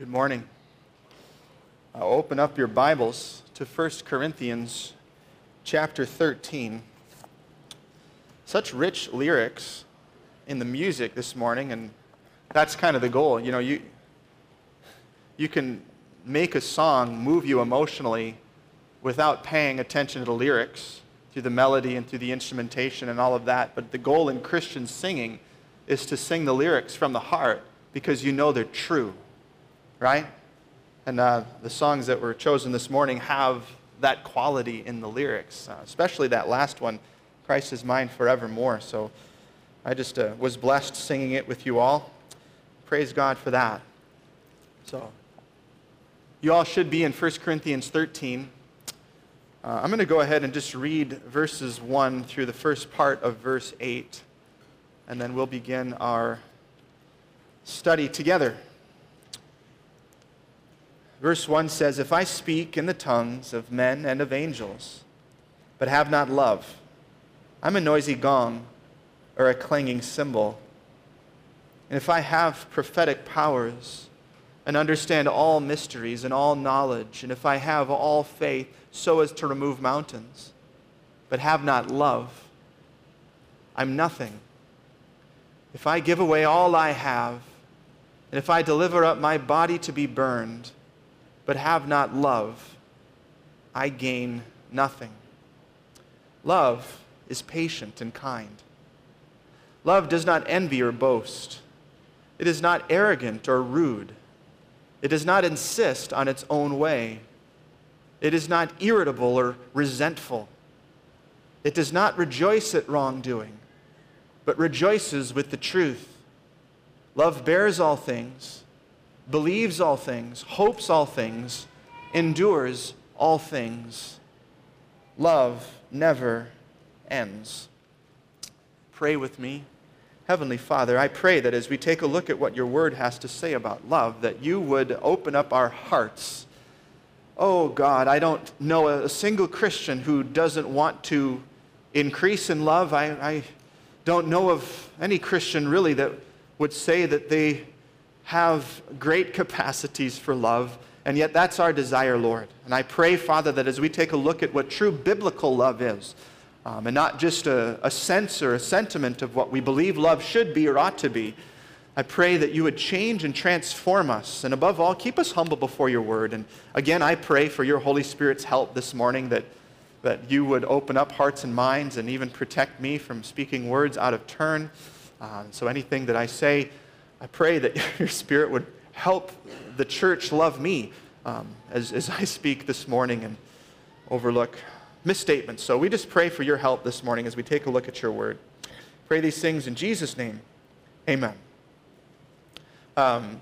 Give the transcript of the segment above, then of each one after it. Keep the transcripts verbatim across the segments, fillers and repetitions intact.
Good morning. Uh, open up your Bibles to First Corinthians chapter thirteen. Such rich lyrics in the music this morning, and that's kind of the goal. You know, you, you can make a song move you emotionally without paying attention to the lyrics, through the melody and through the instrumentation and all of that. But the goal in Christian singing is to sing the lyrics from the heart because you know they're true. Right? And uh, the songs that were chosen this morning have that quality in the lyrics, uh, especially that last one, Christ is mine forevermore. So I just uh, was blessed singing it with you all. Praise God for that. So you all should be in First Corinthians thirteen. Uh, I'm going to go ahead and just read verses one through the first part of verse eight, and then we'll begin our study together. Verse one says, "If I speak in the tongues of men and of angels, but have not love, I'm a noisy gong or a clanging cymbal. And if I have prophetic powers and understand all mysteries and all knowledge, and if I have all faith so as to remove mountains, but have not love, I'm nothing. If I give away all I have, and if I deliver up my body to be burned, but have not love, I gain nothing. Love is patient and kind. Love does not envy or boast. It is not arrogant or rude. It does not insist on its own way. It is not irritable or resentful. It does not rejoice at wrongdoing, but rejoices with the truth. Love bears all things, believes all things, hopes all things, endures all things. Love never ends." Pray with me. Heavenly Father, I pray that as we take a look at what your word has to say about love, that you would open up our hearts. Oh God, I don't know a single Christian who doesn't want to increase in love. I, I don't know of any Christian really that would say that they have great capacities for love, and yet that's our desire, Lord. And I pray, Father, that as we take a look at what true biblical love is, um, and not just a, a sense or a sentiment of what we believe love should be or ought to be, I pray that you would change and transform us, and above all, keep us humble before your word. And again, I pray for your Holy Spirit's help this morning, that, that you would open up hearts and minds and even protect me from speaking words out of turn. Uh, so anything that I say, I pray that your Spirit would help the church love me um, as, as I speak this morning and overlook misstatements. So we just pray for your help this morning as we take a look at your word. Pray these things in Jesus' name. Amen. Um,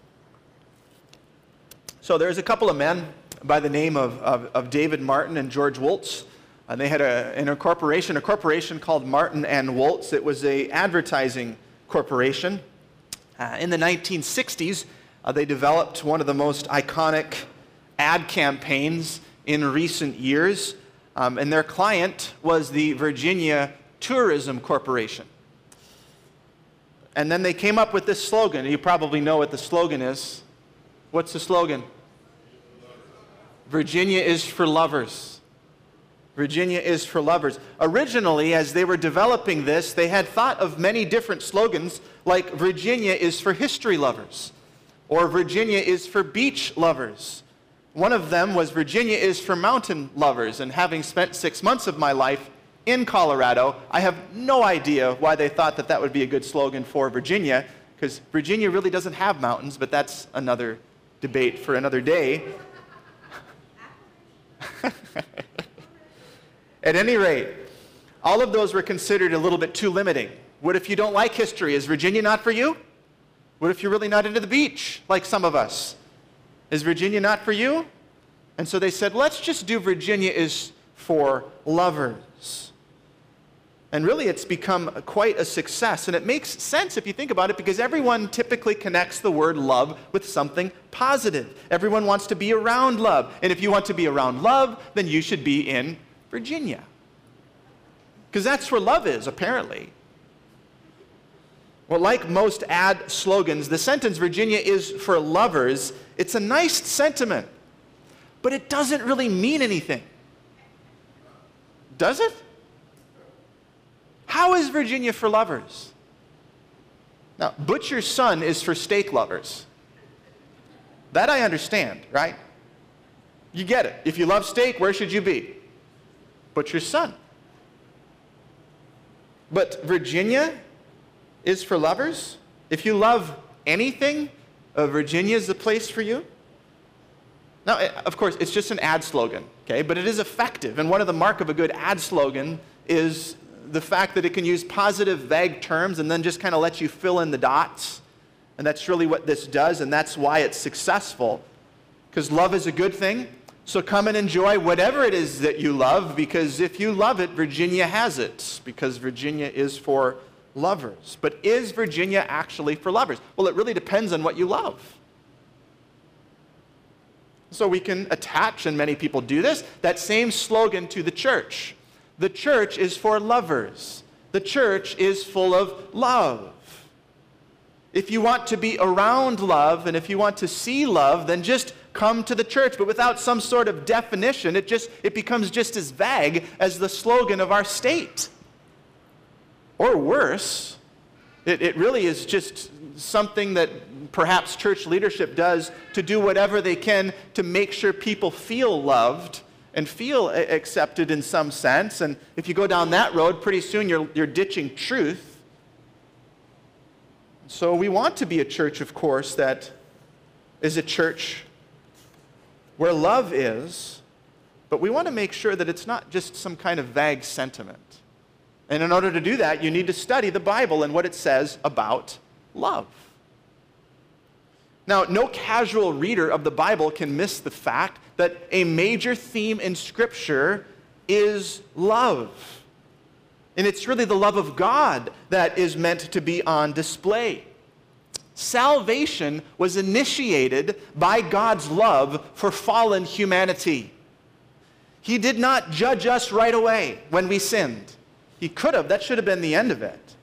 so there's a couple of men by the name of, of, of David Martin and George Woltz. And they had a, in a corporation, a corporation called Martin and Woltz. It was an advertising corporation. Uh, in the nineteen sixties, uh, they developed one of the most iconic ad campaigns in recent years, um, and their client was the Virginia Tourism Corporation. And then they came up with this slogan. You probably know what the slogan is. What's the slogan? Virginia is for lovers. Virginia is for lovers. Originally, as they were developing this, they had thought of many different slogans, like Virginia is for history lovers, or Virginia is for beach lovers. One of them was Virginia is for mountain lovers, and having spent six months of my life in Colorado, I have no idea why they thought that that would be a good slogan for Virginia, because Virginia really doesn't have mountains, but that's another debate for another day. At any rate, all of those were considered a little bit too limiting. What if you don't like history? Is Virginia not for you? What if you're really not into the beach, like some of us? Is Virginia not for you? And so they said, let's just do Virginia is for lovers. And really, it's become quite a success. And it makes sense if you think about it, because everyone typically connects the word love with something positive. Everyone wants to be around love. And if you want to be around love, then you should be in Virginia. Because that's where love is, apparently. Well, like most ad slogans, the sentence Virginia is for lovers, it's a nice sentiment, but it doesn't really mean anything. Does it? How is Virginia for lovers? Now, butcher's son is for steak lovers. That I understand, right? You get it. If you love steak, where should you be? Butcher's son. But Virginia is for lovers? If you love anything, uh, Virginia is the place for you? Now, of course, it's just an ad slogan, okay? But it is effective. And one of the mark of a good ad slogan is the fact that it can use positive, vague terms and then just kind of let you fill in the dots. And that's really what this does, and that's why it's successful. Because love is a good thing. So come and enjoy whatever it is that you love, because if you love it, Virginia has it, because Virginia is for lovers. But is Virginia actually for lovers? Well, it really depends on what you love. So we can attach, and many people do this, that same slogan to the church. The church is for lovers. The church is full of love. If you want to be around love, and if you want to see love, then just come to the church. But without some sort of definition, it just it becomes just as vague as the slogan of our state. Or worse, it, it really is just something that perhaps church leadership does to do whatever they can to make sure people feel loved and feel accepted in some sense. And if you go down that road, pretty soon you're, you're ditching truth. So we want to be a church, of course, that is a church where love is, but we want to make sure that it's not just some kind of vague sentiment. And in order to do that, you need to study the Bible and what it says about love. Now, no casual reader of the Bible can miss the fact that a major theme in Scripture is love. And it's really the love of God that is meant to be on display. Salvation was initiated by God's love for fallen humanity. He did not judge us right away when we sinned. He could have. That should have been the end of it.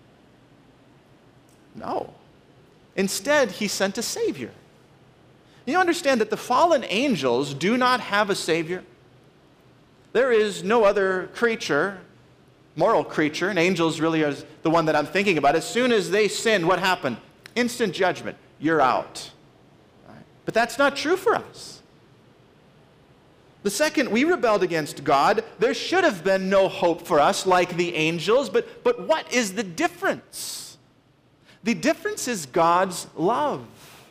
No. Instead, he sent a Savior. You understand that the fallen angels do not have a Savior? There is no other creature, moral creature, and angels really are the one that I'm thinking about. As soon as they sin, what happened? Instant judgment. You're out. Right? But that's not true for us. The second we rebelled against God, there should have been no hope for us like the angels, but, but what is the difference? The difference is God's love.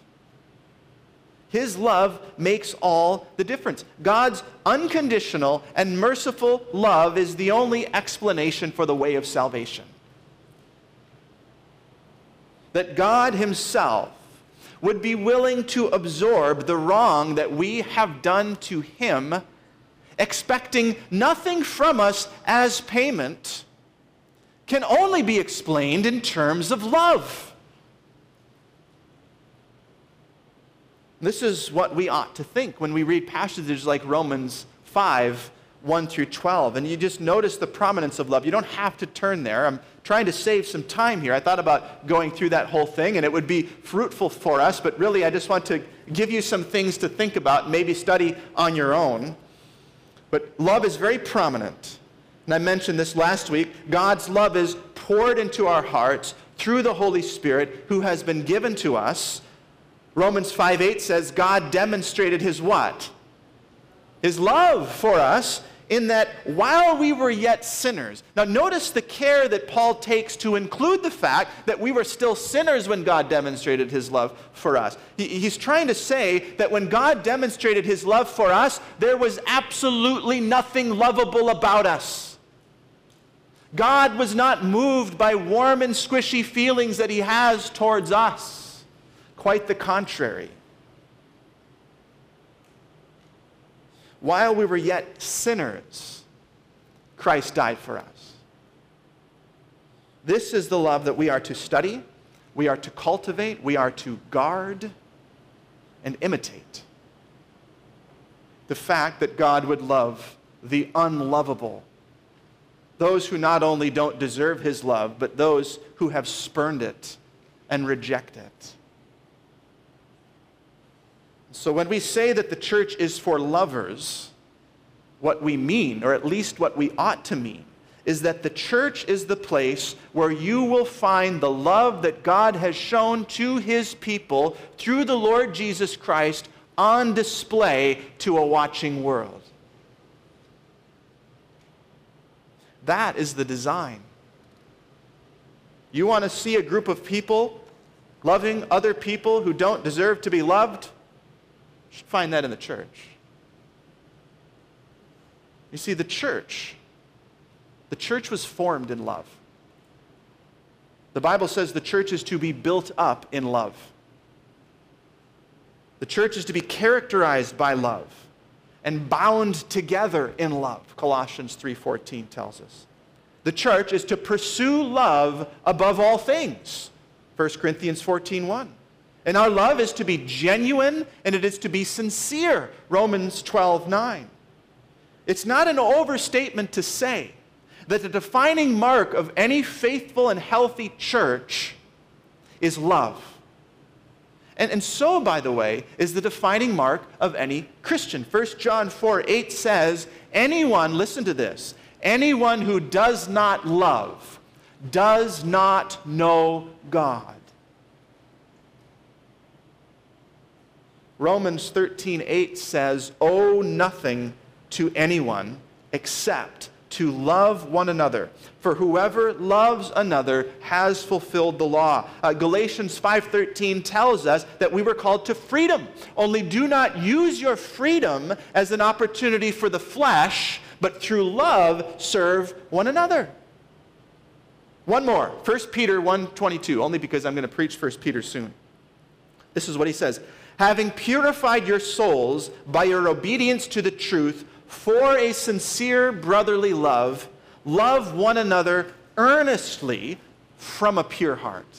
His love makes all the difference. God's unconditional and merciful love is the only explanation for the way of salvation. That God himself would be willing to absorb the wrong that we have done to him, expecting nothing from us as payment, can only be explained in terms of love. This is what we ought to think when we read passages like Romans five, one through twelve. And you just notice the prominence of love. You don't have to turn there. I'm trying to save some time here. I thought about going through that whole thing, and it would be fruitful for us, but really I just want to give you some things to think about and maybe study on your own. But love is very prominent. And I mentioned this last week. God's love is poured into our hearts through the Holy Spirit who has been given to us. Romans five eight says God demonstrated his what? His love for us in that while we were yet sinners. Now notice the care that Paul takes to include the fact that we were still sinners when God demonstrated his love for us. He, he's trying to say that when God demonstrated his love for us, there was absolutely nothing lovable about us. God was not moved by warm and squishy feelings that he has towards us. Quite the contrary. While we were yet sinners, Christ died for us. This is the love that we are to study, we are to cultivate, we are to guard and imitate. The fact that God would love the unlovable, those who not only don't deserve his love, but those who have spurned it and reject it. So when we say that the church is for lovers, what we mean, or at least what we ought to mean, is that the church is the place where you will find the love that God has shown to his people through the Lord Jesus Christ on display to a watching world. That is the design. You want to see a group of people loving other people who don't deserve to be loved? You should find that in the church. You see, the church, the church was formed in love. The Bible says the church is to be built up in love. The church is to be characterized by love and bound together in love, Colossians three fourteen tells us. The church is to pursue love above all things, First Corinthians fourteen one. And our love is to be genuine and it is to be sincere, Romans twelve nine. It's not an overstatement to say that the defining mark of any faithful and healthy church is love. And, and so, by the way, is the defining mark of any Christian. First John four eight says, anyone, listen to this, anyone who does not love does not know God. Romans thirteen eight says, owe nothing to anyone except to love one another. For whoever loves another has fulfilled the law. Uh, Galatians five thirteen tells us that we were called to freedom. Only do not use your freedom as an opportunity for the flesh, but through love serve one another. One more, First Peter one twenty-two, only because I'm going to preach First Peter soon. This is what he says. Having purified your souls by your obedience to the truth for a sincere brotherly love, love one another earnestly from a pure heart.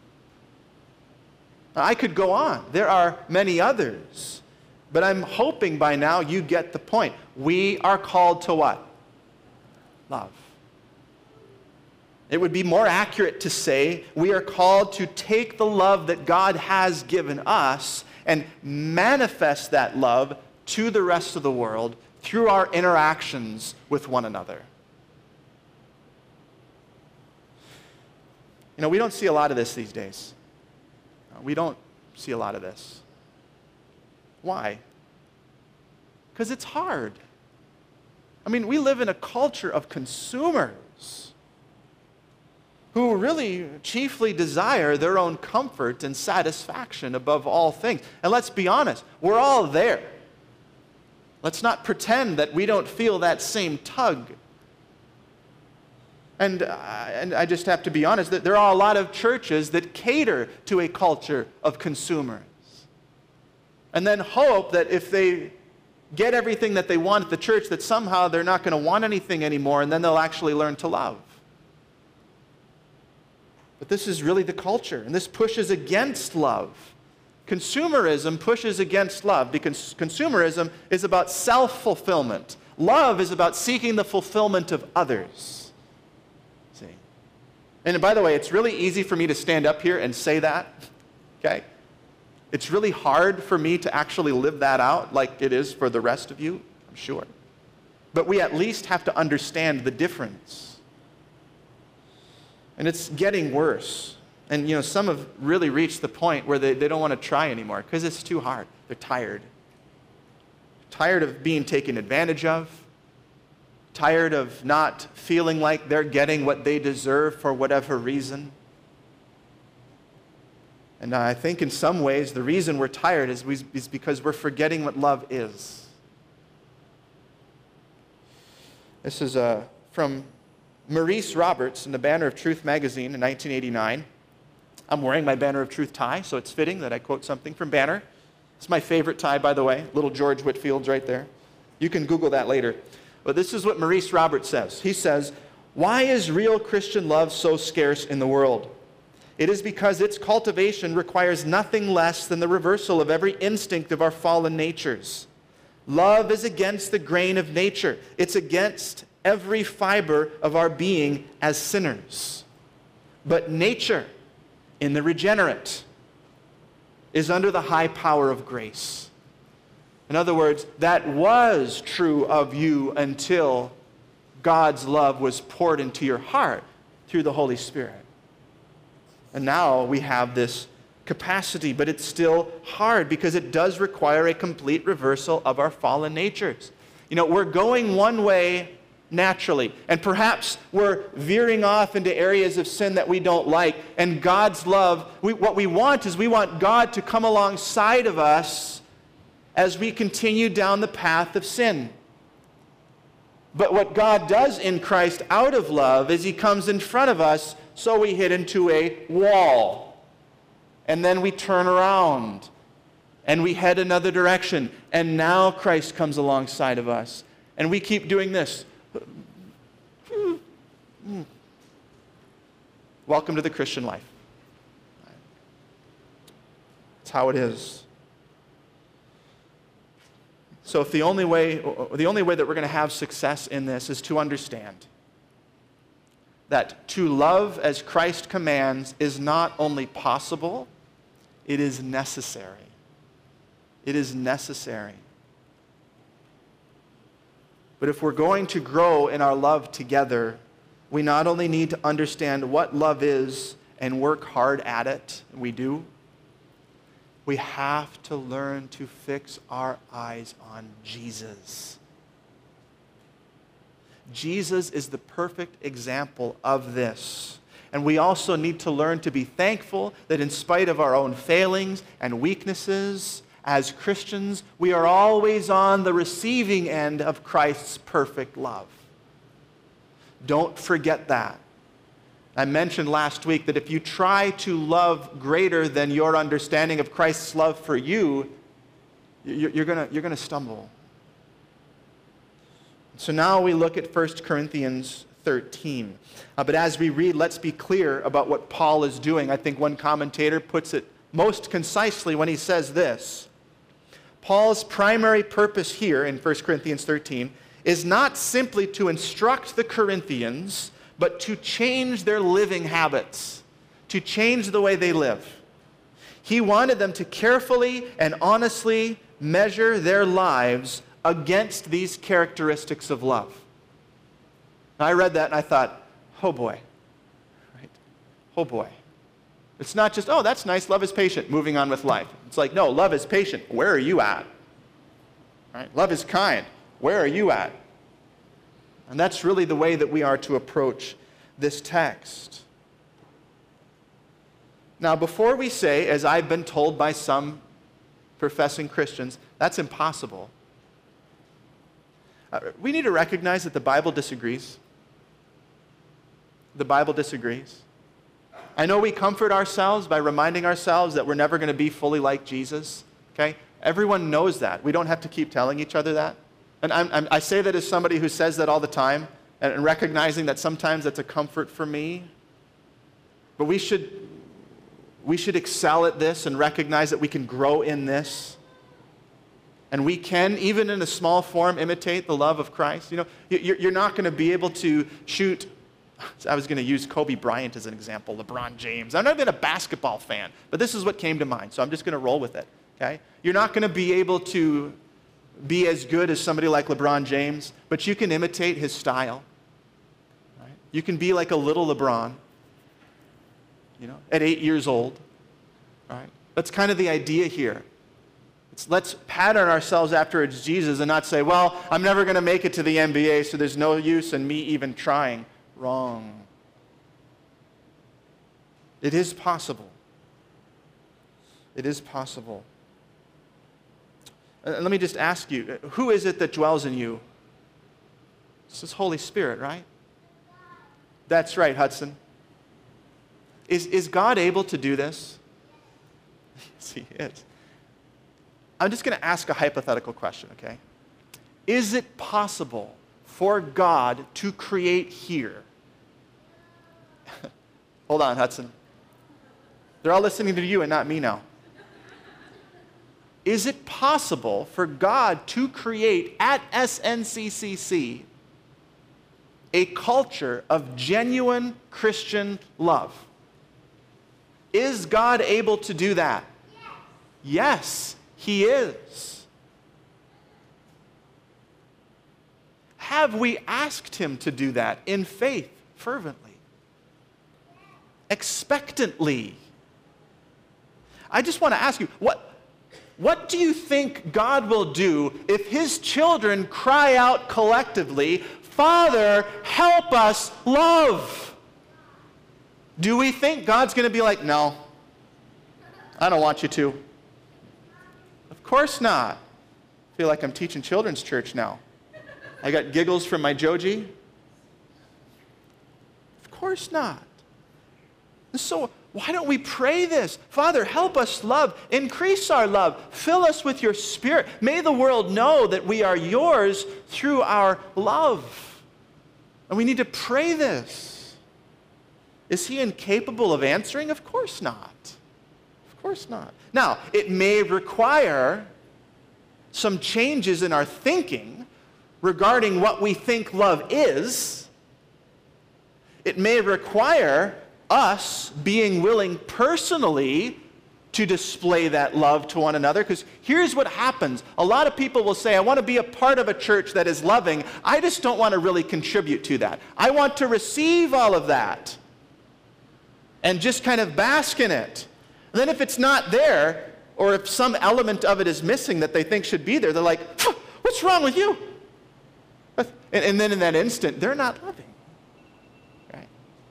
Now, I could go on. There are many others. But I'm hoping by now you get the point. We are called to what? Love. It would be more accurate to say we are called to take the love that God has given us and manifest that love to the rest of the world through our interactions with one another. You know, we don't see a lot of this these days. We don't see a lot of this. Why? Because it's hard. I mean, we live in a culture of consumers who really chiefly desire their own comfort and satisfaction above all things. And let's be honest, we're all there. Let's not pretend that we don't feel that same tug. And, uh, and I just have to be honest, that there are a lot of churches that cater to a culture of consumers. And then hope that if they get everything that they want at the church, that somehow they're not going to want anything anymore, and then they'll actually learn to love. But this is really the culture, and this pushes against love. Consumerism pushes against love because consumerism is about self-fulfillment. Love is about seeking the fulfillment of others. See? And by the way, it's really easy for me to stand up here and say that, okay? It's really hard for me to actually live that out like it is for the rest of you, I'm sure. But we at least have to understand the difference. And it's getting worse. And, you know, some have really reached the point where they, they don't want to try anymore because it's too hard. They're tired. Tired of being taken advantage of. Tired of not feeling like they're getting what they deserve for whatever reason. And I think in some ways the reason we're tired is, we, is because we're forgetting what love is. This is uh, from Maurice Roberts in the Banner of Truth magazine in nineteen eighty-nine. I'm wearing my Banner of Truth tie, so it's fitting that I quote something from Banner. It's my favorite tie, by the way. Little George Whitfield's right there. You can Google that later. But this is what Maurice Roberts says. He says, "Why is real Christian love so scarce in the world? It is because its cultivation requires nothing less than the reversal of every instinct of our fallen natures. Love is against the grain of nature. It's against every fiber of our being as sinners. But nature in the regenerate is under the high power of grace. In other words, that was true of you until God's love was poured into your heart through the Holy Spirit. And now we have this capacity, but it's still hard because it does require a complete reversal of our fallen natures. You know, we're going one way naturally, and perhaps we're veering off into areas of sin that we don't like, and God's love, we, what we want is we want God to come alongside of us as we continue down the path of sin. But what God does in Christ out of love is he comes in front of us so we hit into a wall. And then we turn around and we head another direction. And now Christ comes alongside of us. And we keep doing this. Welcome to the Christian life. That's how it is. So if the only way, the only way that we're going to have success in this is to understand that to love as Christ commands is not only possible, it is necessary. It is necessary. But if we're going to grow in our love together, we not only need to understand what love is and work hard at it, and we do, we have to learn to fix our eyes on Jesus. Jesus is the perfect example of this. And we also need to learn to be thankful that in spite of our own failings and weaknesses, as Christians, we are always on the receiving end of Christ's perfect love. Don't forget that. I mentioned last week that if you try to love greater than your understanding of Christ's love for you, you're going you're going to stumble. So now we look at First Corinthians thirteen. Uh, but as we read, let's be clear about what Paul is doing. I think one commentator puts it most concisely when he says this. Paul's primary purpose here in First Corinthians thirteen is not simply to instruct the Corinthians, but to change their living habits, to change the way they live. He wanted them to carefully and honestly measure their lives against these characteristics of love. Now, I read that and I thought, oh boy, right? Oh boy. It's not just, oh, that's nice, love is patient, moving on with life. It's like, no, love is patient. Where are you at? Right? Love is kind. Where are you at? And that's really the way that we are to approach this text. Now, before we say, as I've been told by some professing Christians, that's impossible, uh, we need to recognize that the Bible disagrees. The Bible disagrees. I know we comfort ourselves by reminding ourselves that we're never going to be fully like Jesus. Okay? Everyone knows that. We don't have to keep telling each other that. And I'm, I'm, I say that as somebody who says that all the time, and, and recognizing that sometimes that's a comfort for me. But we should, we should excel at this and recognize that we can grow in this. And we can, even in a small form, imitate the love of Christ. You know, you're, you're not going to be able to shoot. I was going to use Kobe Bryant as an example, LeBron James. I've never been a basketball fan, but this is what came to mind, so I'm just going to roll with it. Okay? You're not going to be able to be as good as somebody like LeBron James, but you can imitate his style. Right? You can be like a little LeBron, you know, at eight years old. Right? That's kind of the idea here. It's, let's pattern ourselves after Jesus and not say, well, I'm never going to make it to the N B A, so there's no use in me even trying. Wrong. It is possible. It is possible. Uh, let me just ask you, who is it that dwells in you? It's His Holy Spirit, right? That's right, Hudson. Is, is God able to do this? Yes, He is. I'm just going to ask a hypothetical question, okay? Is it possible for God to create here? Hold on, Hudson. They're all listening to you and not me now. Is it possible for God to create at S N C C C a culture of genuine Christian love? Is God able to do that? Yes, He is. Have we asked Him to do that in faith, fervently, expectantly? I just want to ask you, what, what do you think God will do if His children cry out collectively, Father, help us love? Do we think God's going to be like, no, I don't want you to? Of course not. I feel like I'm teaching children's church now. I got giggles from my Joji. Of course not. So why don't we pray this? Father, help us love. Increase our love. Fill us with your Spirit. May the world know that we are yours through our love. And we need to pray this. Is He incapable of answering? Of course not. Of course not. Now, it may require some changes in our thinking regarding what we think love is. It may require us being willing personally to display that love to one another, because here's what happens. A lot of people will say, I want to be a part of a church that is loving. I just don't want to really contribute to that. I want to receive all of that and just kind of bask in it. And then if it's not there, or if some element of it is missing that they think should be there, they're like, what's wrong with you? And, and then in that instant, they're not loving. Right?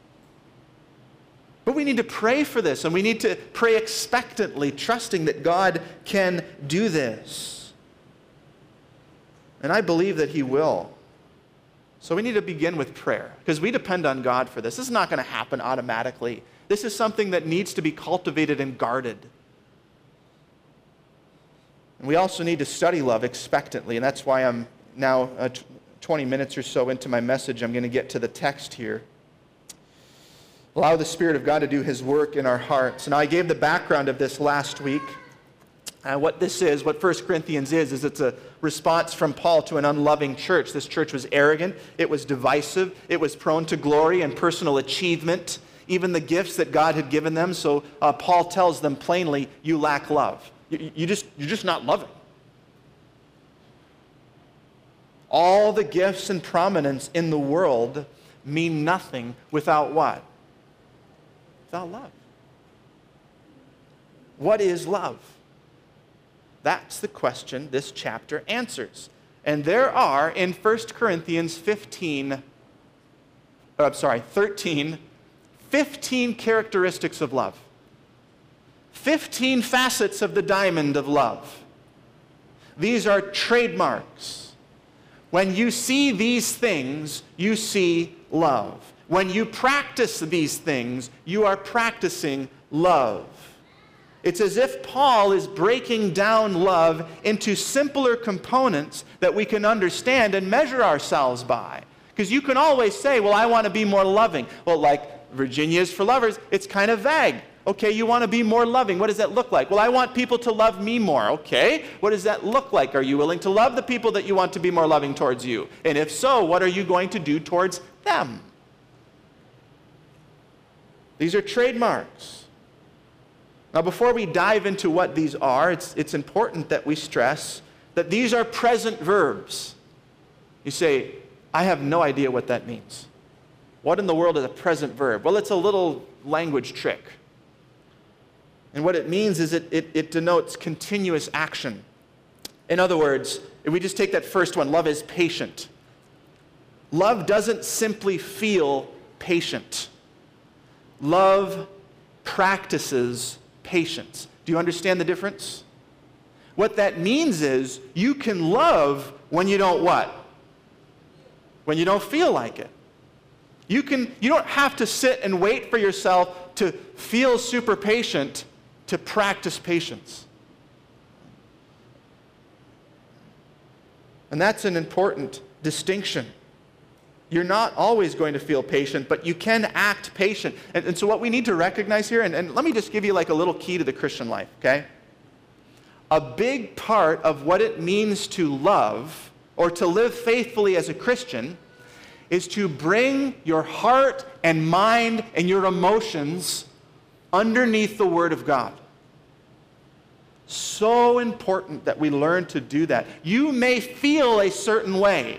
But we need to pray for this, and we need to pray expectantly, trusting that God can do this. And I believe that He will. So we need to begin with prayer, because we depend on God for this. This is not going to happen automatically. This is something that needs to be cultivated and guarded. And we also need to study love expectantly, and that's why I'm now uh, t- twenty minutes or so into my message. I'm going to get to the text here. Allow the Spirit of God to do His work in our hearts. Now, I gave the background of this last week. Uh, what this is, what First Corinthians is, is it's a response from Paul to an unloving church. This church was arrogant, it was divisive, it was prone to glory and personal achievement, even the gifts that God had given them. So uh, Paul tells them plainly, you lack love. You, you just, you're just not loving. All the gifts and prominence in the world mean nothing without what? Without love. What is love? That's the question this chapter answers. And there are in First Corinthians fifteen, oh, I'm sorry, thirteen, fifteen characteristics of love. fifteen facets of the diamond of love. These are trademarks. When you see these things, you see love. When you practice these things, you are practicing love. It's as if Paul is breaking down love into simpler components that we can understand and measure ourselves by. Because you can always say, well, I want to be more loving. Well, like Virginia is for Lovers, it's kind of vague. Okay, you want to be more loving. What does that look like? Well, I want people to love me more. Okay, what does that look like? Are you willing to love the people that you want to be more loving towards you? And if so, what are you going to do towards them? These are trademarks. Now, before we dive into what these are, it's, it's important that we stress that these are present verbs. You say, I have no idea what that means. What in the world is a present verb? Well, it's a little language trick. And what it means is it, it, it denotes continuous action. In other words, if we just take that first one, love is patient. Love doesn't simply feel patient. Love practices patience. Do you understand the difference? What that means is you can love when you don't what? When you don't feel like it. You can, you don't have to sit and wait for yourself to feel super patient to practice patience. And that's an important distinction. You're not always going to feel patient, but you can act patient. And, and so what we need to recognize here, and, and let me just give you like a little key to the Christian life, okay? A big part of what it means to love or to live faithfully as a Christian is to bring your heart and mind and your emotions underneath the Word of God. So important that we learn to do that. You may feel a certain way,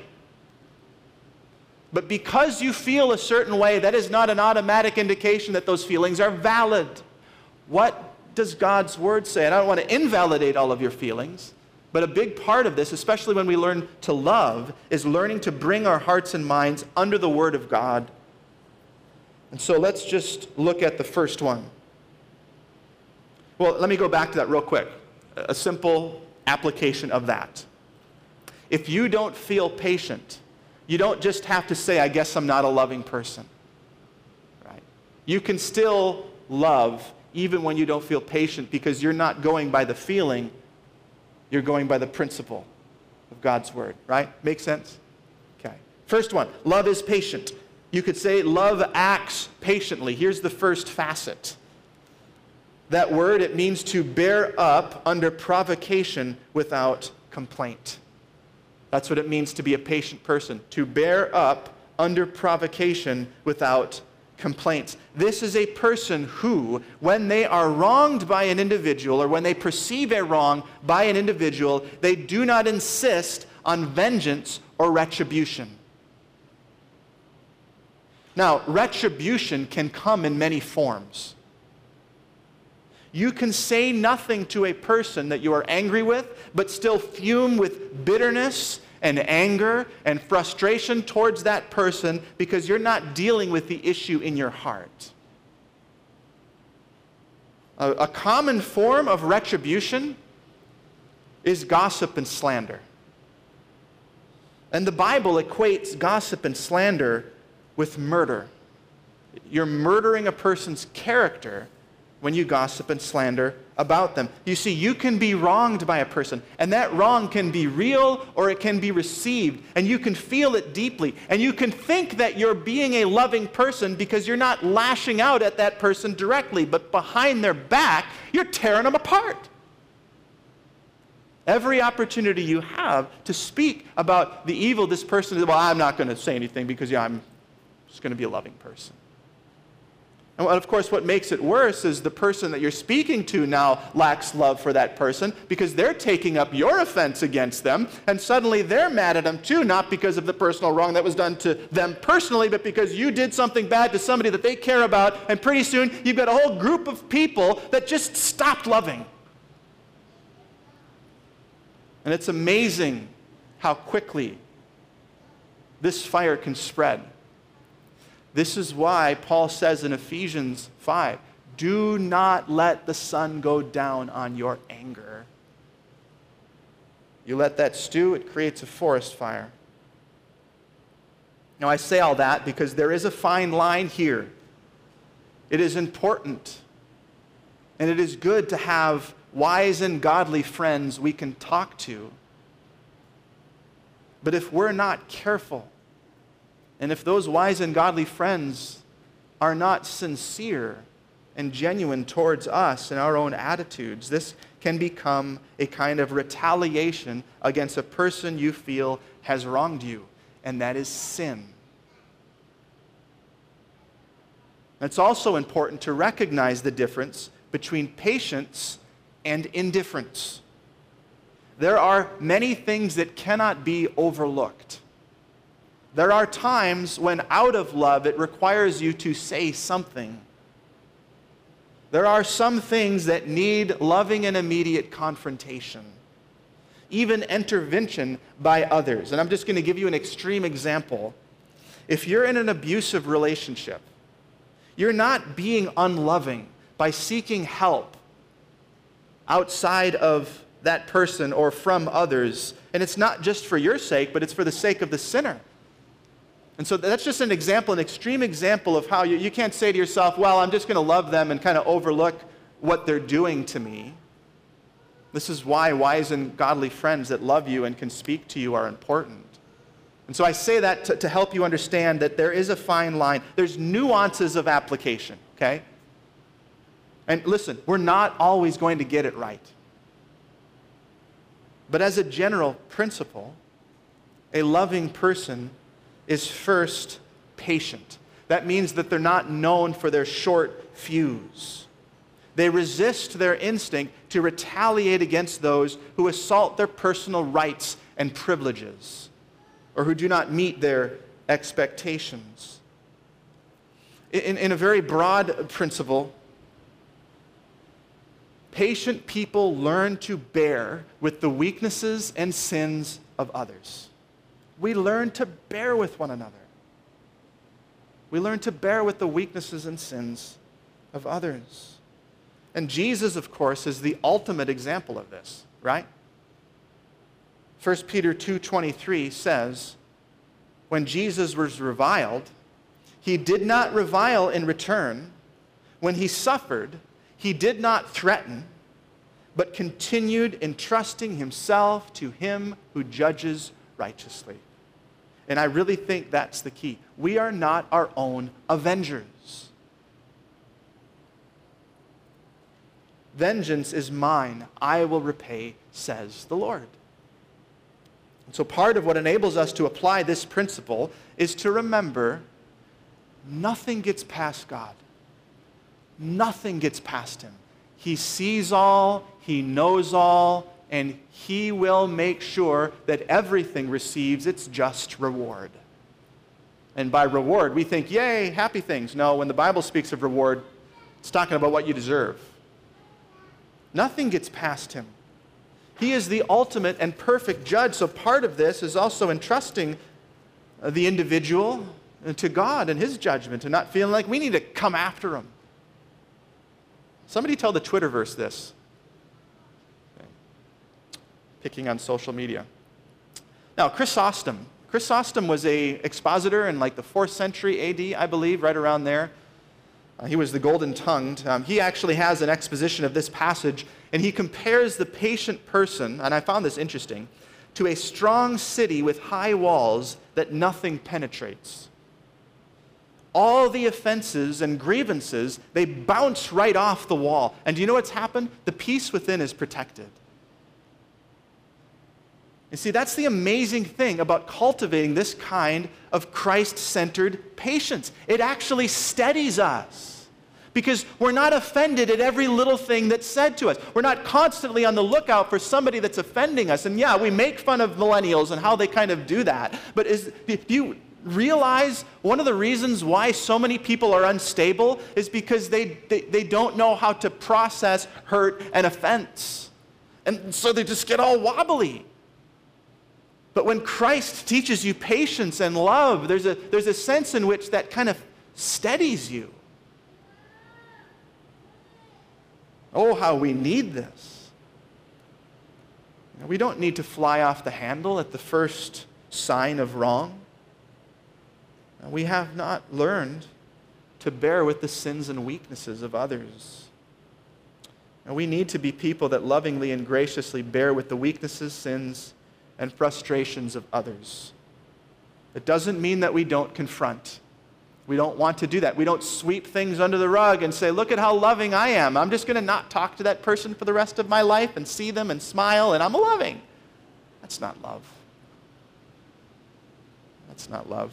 but because you feel a certain way, that is not an automatic indication that those feelings are valid. What does God's Word say? And I don't want to invalidate all of your feelings, but a big part of this, especially when we learn to love, is learning to bring our hearts and minds under the Word of God. And so let's just look at the first one. Well, let me go back to that real quick. A simple application of that. If you don't feel patient, you don't just have to say, I guess I'm not a loving person. Right? You can still love even when you don't feel patient, because you're not going by the feeling, you're going by the principle of God's Word, right? Make sense? Okay. First one, love is patient. You could say love acts patiently. Here's the first facet. That word, it means to bear up under provocation without complaint. That's what it means to be a patient person, to bear up under provocation without complaints. This is a person who, when they are wronged by an individual, or when they perceive a wrong by an individual, they do not insist on vengeance or retribution. Now, retribution can come in many forms. You can say nothing to a person that you are angry with, but still fume with bitterness and anger and frustration towards that person because you're not dealing with the issue in your heart. A, a common form of retribution is gossip and slander. And the Bible equates gossip and slander with murder. You're murdering a person's character when you gossip and slander about them. You see, you can be wronged by a person, and that wrong can be real or it can be received, and you can feel it deeply, and you can think that you're being a loving person because you're not lashing out at that person directly, but behind their back, you're tearing them apart. Every opportunity you have to speak about the evil this person is, well, I'm not going to say anything because yeah, I'm just going to be a loving person. And of course, what makes it worse is the person that you're speaking to now lacks love for that person because they're taking up your offense against them, and suddenly they're mad at them too, not because of the personal wrong that was done to them personally, but because you did something bad to somebody that they care about, and pretty soon you've got a whole group of people that just stopped loving. And it's amazing how quickly this fire can spread. This is why Paul says in Ephesians five, do not let the sun go down on your anger. You let that stew, it creates a forest fire. Now I say all that because there is a fine line here. It is important, and it is good to have wise and godly friends we can talk to. But if we're not careful, and if those wise and godly friends are not sincere and genuine towards us and our own attitudes, this can become a kind of retaliation against a person you feel has wronged you, and that is sin. It's also important to recognize the difference between patience and indifference. There are many things that cannot be overlooked. There are times when out of love it requires you to say something. There are some things that need loving and immediate confrontation, even intervention by others. And I'm just going to give you an extreme example. If you're in an abusive relationship, you're not being unloving by seeking help outside of that person or from others. And it's not just for your sake, but it's for the sake of the sinner. And so that's just an example, an extreme example of how you, you can't say to yourself, well, I'm just going to love them and kind of overlook what they're doing to me. This is why wise and godly friends that love you and can speak to you are important. And so I say that to, to help you understand that there is a fine line. There's nuances of application, okay? And listen, we're not always going to get it right. But as a general principle, a loving person is first patient. That means that they're not known for their short fuse. They resist their instinct to retaliate against those who assault their personal rights and privileges, or who do not meet their expectations. In, in a very broad principle, patient people learn to bear with the weaknesses and sins of others. We learn to bear with one another. We learn to bear with the weaknesses and sins of others. And Jesus, of course, is the ultimate example of this, right? First Peter two twenty-three says, when Jesus was reviled, he did not revile in return. When he suffered, he did not threaten, but continued entrusting himself to him who judges righteously. And I really think that's the key. We are not our own avengers. Vengeance is mine, I will repay, says the Lord. And so part of what enables us to apply this principle is to remember nothing gets past God. Nothing gets past him. He sees all, he knows all, and he will make sure that everything receives its just reward. And by reward, we think, yay, happy things. No, when the Bible speaks of reward, it's talking about what you deserve. Nothing gets past him. He is the ultimate and perfect judge. So part of this is also entrusting the individual to God and his judgment and not feeling like we need to come after him. Somebody tell the Twitterverse this. Okay. Picking on social media. Now, Chrysostom. Chrysostom was a expositor in like the fourth century A D, I believe, right around there. Uh, he was the golden-tongued. Um, he actually has an exposition of this passage, and he compares the patient person, and I found this interesting, to a strong city with high walls that nothing penetrates. All the offenses and grievances, they bounce right off the wall. And do you know what's happened? The peace within is protected. You see, that's the amazing thing about cultivating this kind of Christ-centered patience. It actually steadies us because we're not offended at every little thing that's said to us. We're not constantly on the lookout for somebody that's offending us. And yeah, we make fun of millennials and how they kind of do that. But is, do you realize one of the reasons why so many people are unstable is because they, they, they don't know how to process hurt and offense. And so they just get all wobbly. But when Christ teaches you patience and love, there's a, there's a sense in which that kind of steadies you. Oh, how we need this. We don't need to fly off the handle at the first sign of wrong. We have not learned to bear with the sins and weaknesses of others. And we need to be people that lovingly and graciously bear with the weaknesses, sins, and frustrations of others. It doesn't mean that we don't confront. We don't want to do that. We don't sweep things under the rug and say, look at how loving I am. I'm just going to not talk to that person for the rest of my life and see them and smile and I'm loving. That's not love. That's not love.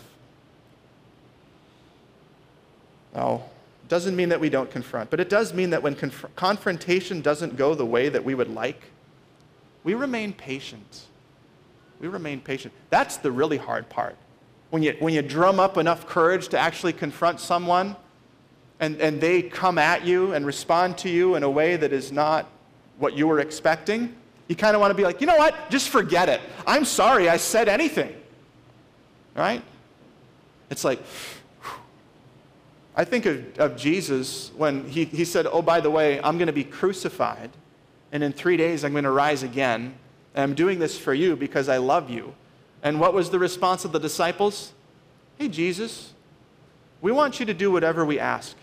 No, it doesn't mean that we don't confront, but it does mean that when conf- confrontation doesn't go the way that we would like, we remain patient. We remain patient. That's the really hard part. When you, when you drum up enough courage to actually confront someone and, and they come at you and respond to you in a way that is not what you were expecting, you kind of want to be like, you know what? Just forget it. I'm sorry I said anything. Right? It's like, I think of, of Jesus when he, he said, oh, by the way, I'm going to be crucified, and in three days I'm going to rise again, and I'm doing this for you because I love you. And what was the response of the disciples? Hey, Jesus, we want you to do whatever we ask.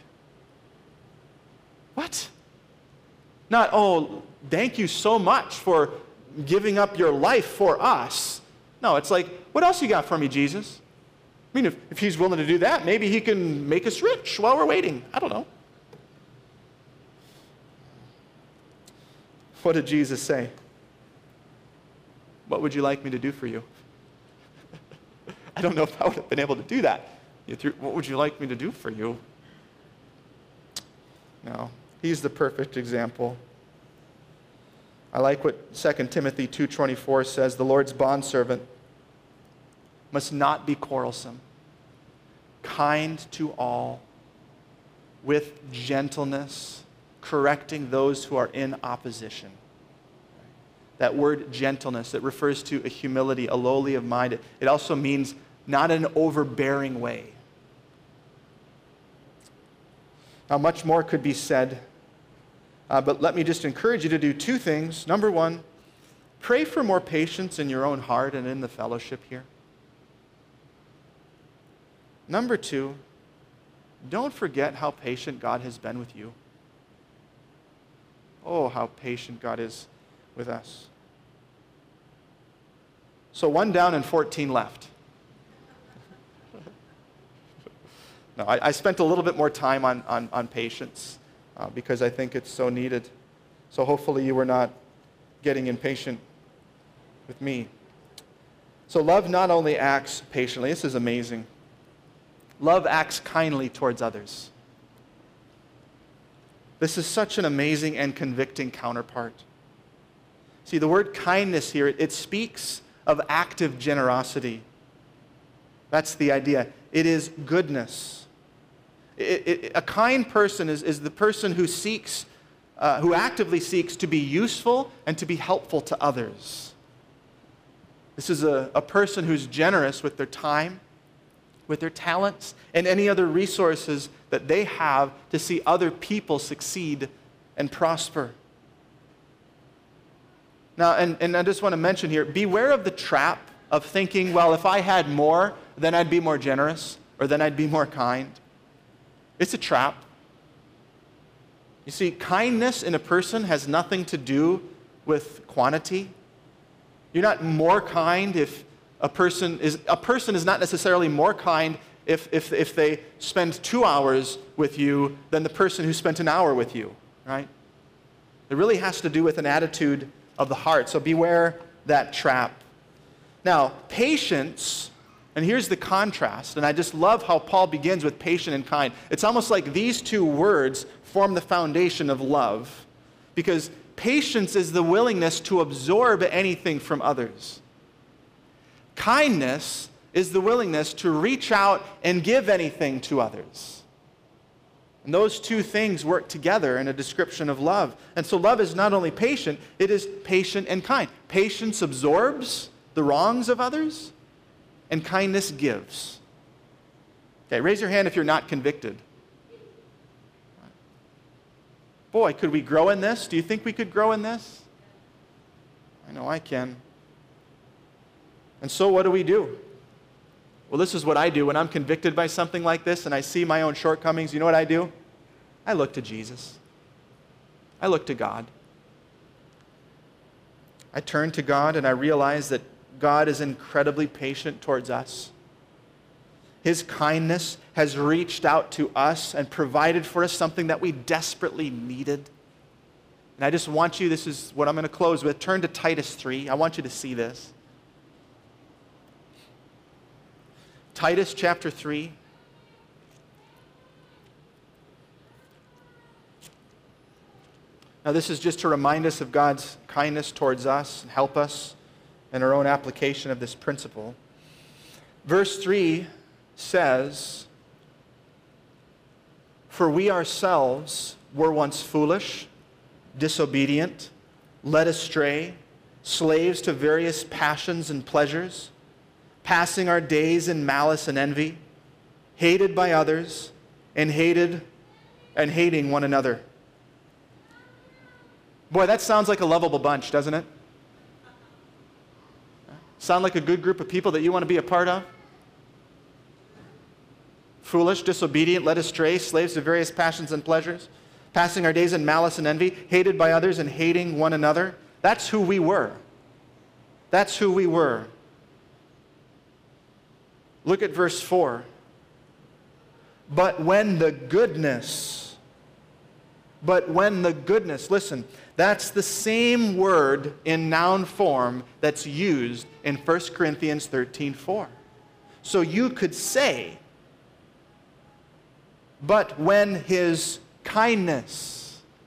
What? Not, oh, thank you so much for giving up your life for us. No, it's like, what else you got for me, Jesus? I mean, if, if he's willing to do that, maybe he can make us rich while we're waiting. I don't know. What did Jesus say? What would you like me to do for you? I don't know if I would have been able to do that. You threw, what would you like me to do for you? No. He's the perfect example. I like what Second Timothy two twenty-four says, the Lord's bondservant must not be quarrelsome, kind to all, with gentleness, correcting those who are in opposition. That word gentleness, it refers to a humility, a lowly of mind. It, it also means not an overbearing way. Now, much more could be said, uh, but let me just encourage you to do two things. Number one, pray for more patience in your own heart and in the fellowship here. Number two, don't forget how patient God has been with you. Oh, how patient God is with us. So one down and fourteen left. No, I, I spent a little bit more time on, on, on patience uh, because I think it's so needed. So hopefully you were not getting impatient with me. So love not only acts patiently, this is amazing. Love acts kindly towards others. This is such an amazing and convicting counterpart. See, the word kindness here, it, it speaks of active generosity. That's the idea. It is goodness. It, it, a kind person is, is the person who seeks, uh, who actively seeks to be useful and to be helpful to others. This is a, a person who's generous with their time, with their talents, and any other resources that they have to see other people succeed and prosper. Now, and, and I just want to mention here, beware of the trap of thinking, well, if I had more, then I'd be more generous, or then I'd be more kind. It's a trap. You see, kindness in a person has nothing to do with quantity. You're not more kind if a person is, a person is not necessarily more kind if, if, if they spend two hours with you than the person who spent an hour with you, right? It really has to do with an attitude of the heart. So beware that trap. Now, patience, and here's the contrast, and I just love how Paul begins with patient and kind. It's almost like these two words form the foundation of love, because patience is the willingness to absorb anything from others. Kindness is the willingness to reach out and give anything to others. And those two things work together in a description of love. And so love is not only patient, it is patient and kind. Patience absorbs the wrongs of others, and kindness gives. Okay, raise your hand if you're not convicted. Boy, could we grow in this? Do you think we could grow in this? I know I can. And so what do we do? Well, this is what I do when I'm convicted by something like this and I see my own shortcomings. You know what I do? I look to Jesus. I look to God. I turn to God and I realize that God is incredibly patient towards us. His kindness has reached out to us and provided for us something that we desperately needed. And I just want you, this is what I'm going to close with, turn to Titus three. I want you to see this. Titus chapter three. Now this is just to remind us of God's kindness towards us and help us in our own application of this principle. Verse three says, "For we ourselves were once foolish, disobedient, led astray, slaves to various passions and pleasures, passing our days in malice and envy, hated by others, and hated and hating one another." Boy, that sounds like a lovable bunch, doesn't it? Sound like a good group of people that you want to be a part of? Foolish, disobedient, led astray, slaves to various passions and pleasures, passing our days in malice and envy, hated by others and hating one another. That's who we were. That's who we were. Look at verse four. But when the goodness, but when the goodness, listen, that's the same word in noun form that's used in First Corinthians thirteen four. So you could say, but when his kindness,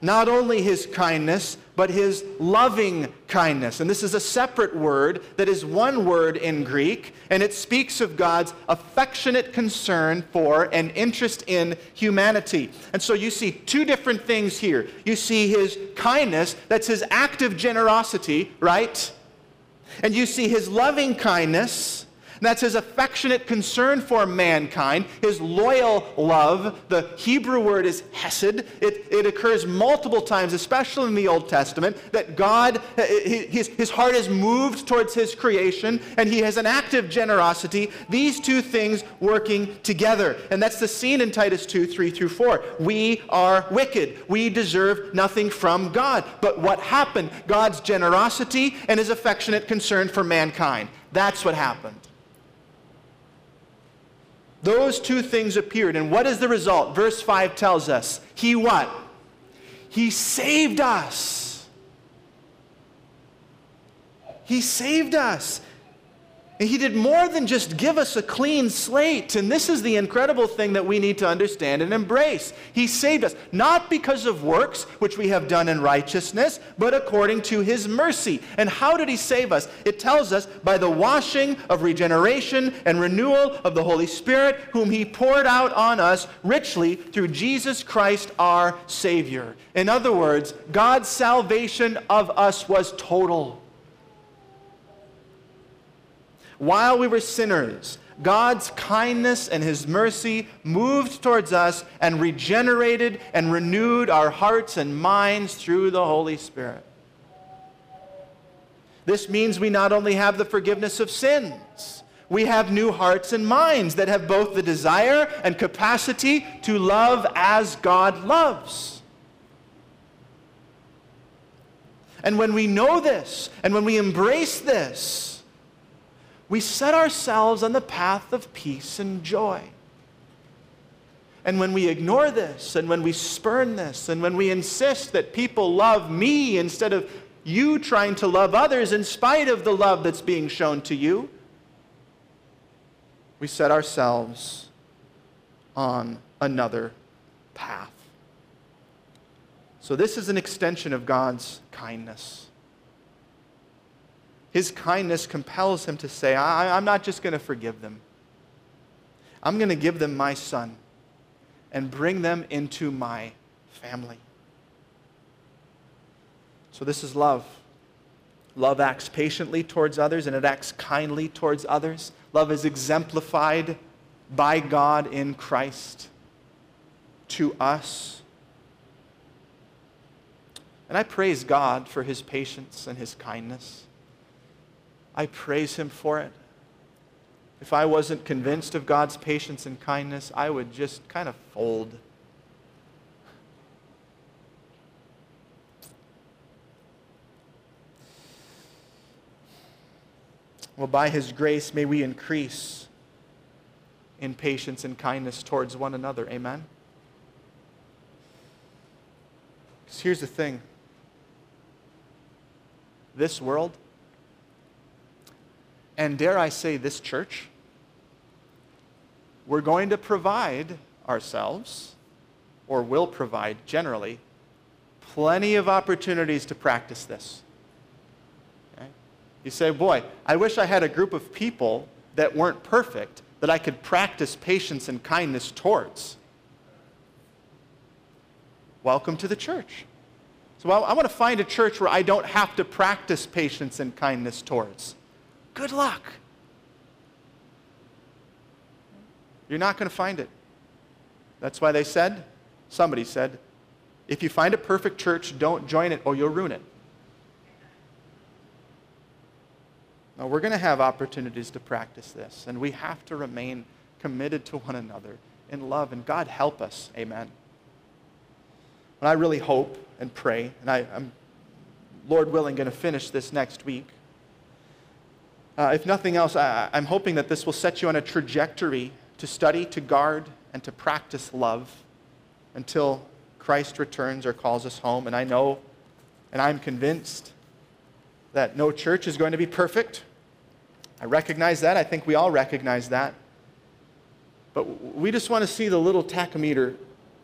not only his kindness, but his loving kindness. And this is a separate word that is one word in Greek, and it speaks of God's affectionate concern for and interest in humanity. And so you see two different things here. You see his kindness, that's his active generosity, right? And you see his loving kindness, and that's his affectionate concern for mankind, his loyal love. The Hebrew word is hesed. It, it occurs multiple times, especially in the Old Testament, that God, his, his heart is moved towards his creation, and he has an active generosity. These two things working together. And that's the scene in Titus two, three through four. We are wicked. We deserve nothing from God. But what happened? God's generosity and his affectionate concern for mankind. That's what happened. Those two things appeared. And what is the result? Verse five tells us, he what? He saved us. He saved us. And he did more than just give us a clean slate. And this is the incredible thing that we need to understand and embrace. He saved us, not because of works, which we have done in righteousness, but according to his mercy. And how did he save us? It tells us by the washing of regeneration and renewal of the Holy Spirit, whom he poured out on us richly through Jesus Christ our Savior. In other words, God's salvation of us was total. While we were sinners, God's kindness and his mercy moved towards us and regenerated and renewed our hearts and minds through the Holy Spirit. This means we not only have the forgiveness of sins, we have new hearts and minds that have both the desire and capacity to love as God loves. And when we know this, and when we embrace this, we set ourselves on the path of peace and joy. And when we ignore this, and when we spurn this, and when we insist that people love me instead of you trying to love others in spite of the love that's being shown to you, we set ourselves on another path. So this is an extension of God's kindness. His kindness compels him to say, I, I'm not just going to forgive them. I'm going to give them my son and bring them into my family. So this is love. Love acts patiently towards others, and it acts kindly towards others. Love is exemplified by God in Christ to us. And I praise God for his patience and his kindness. I praise him for it. If I wasn't convinced of God's patience and kindness, I would just kind of fold. Well, by his grace, may we increase in patience and kindness towards one another. Amen? Because here's the thing. This world, and dare I say this church, we're going to provide ourselves, or will provide generally, plenty of opportunities to practice this. Okay? You say, boy, I wish I had a group of people that weren't perfect that I could practice patience and kindness towards. Welcome to the church. So I want to find a church where I don't have to practice patience and kindness towards. Good luck. You're not going to find it. That's why they said, somebody said, if you find a perfect church, don't join it or you'll ruin it. Now, we're going to have opportunities to practice this, and we have to remain committed to one another in love, and God help us. Amen. And I really hope and pray, and I, I'm, Lord willing, going to finish this next week. Uh, if nothing else, I, I'm hoping that this will set you on a trajectory to study, to guard, and to practice love until Christ returns or calls us home. And I know, and I'm convinced, that no church is going to be perfect. I recognize that. I think we all recognize that. But we just want to see the little tachometer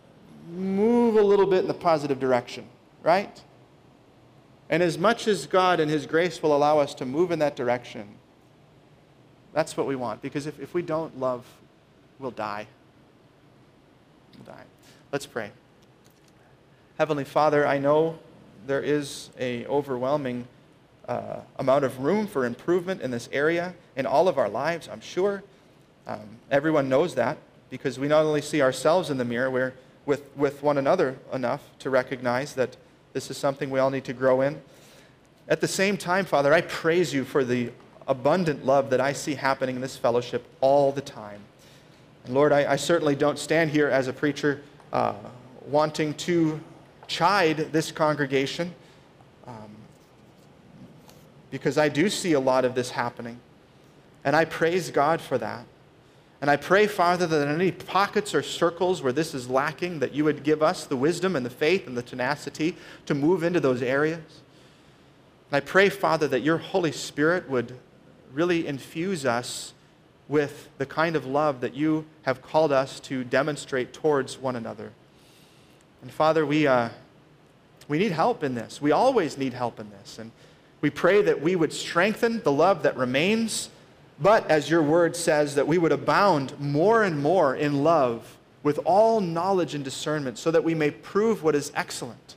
move a little bit in the positive direction, right? And as much as God and His grace will allow us to move in that direction, that's what we want. Because if, if we don't love, we'll die. We'll die. Let's pray. Heavenly Father, I know there is an overwhelming uh, amount of room for improvement in this area, in all of our lives, I'm sure. Um, everyone knows that, because we not only see ourselves in the mirror, we're with, with one another enough to recognize that this is something we all need to grow in. At the same time, Father, I praise You for the abundant love that I see happening in this fellowship all the time. And Lord, I, I certainly don't stand here as a preacher uh, wanting to chide this congregation, um, because I do see a lot of this happening. And I praise God for that. And I pray, Father, that in any pockets or circles where this is lacking, that You would give us the wisdom and the faith and the tenacity to move into those areas. And I pray, Father, that Your Holy Spirit would really infuse us with the kind of love that You have called us to demonstrate towards one another. And Father, we, uh, we need help in this. We always need help in this. And we pray that we would strengthen the love that remains, but as Your word says, that we would abound more and more in love with all knowledge and discernment, so that we may prove what is excellent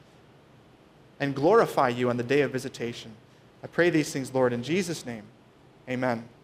and glorify You on the day of visitation. I pray these things, Lord, in Jesus' name. Amen.